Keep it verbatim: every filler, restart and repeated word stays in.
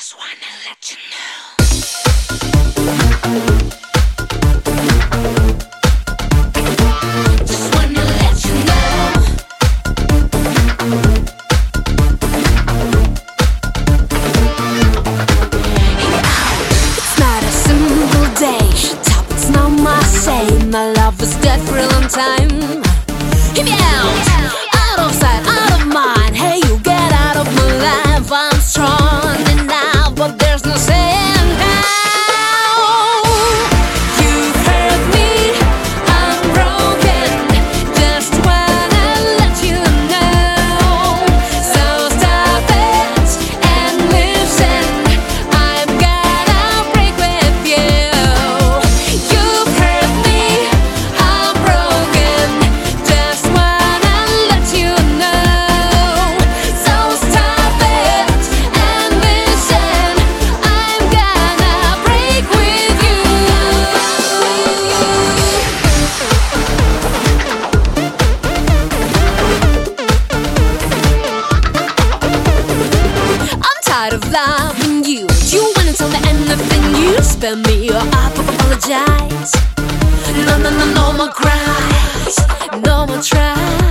Just wanna let you know. Just wanna let you know. It's not a simple day. Shut up, it's not my say. My love was dead for a long time. Hear me out. Out of sight, out of mind. Hey, you get out of my life. I'm strong enough, but there's no saying how. You've hurt me, I'm broken. Just wanna let you know. So stop it and listen. I'm gonna break with you. You've hurt me, I'm broken. Just wanna let you know. So stop it and listen. I'm gonna break with you. I'm tired of loving you. You wanna tell me anything, you spell me or I apologize. No, no, no, no more cries, no more tries.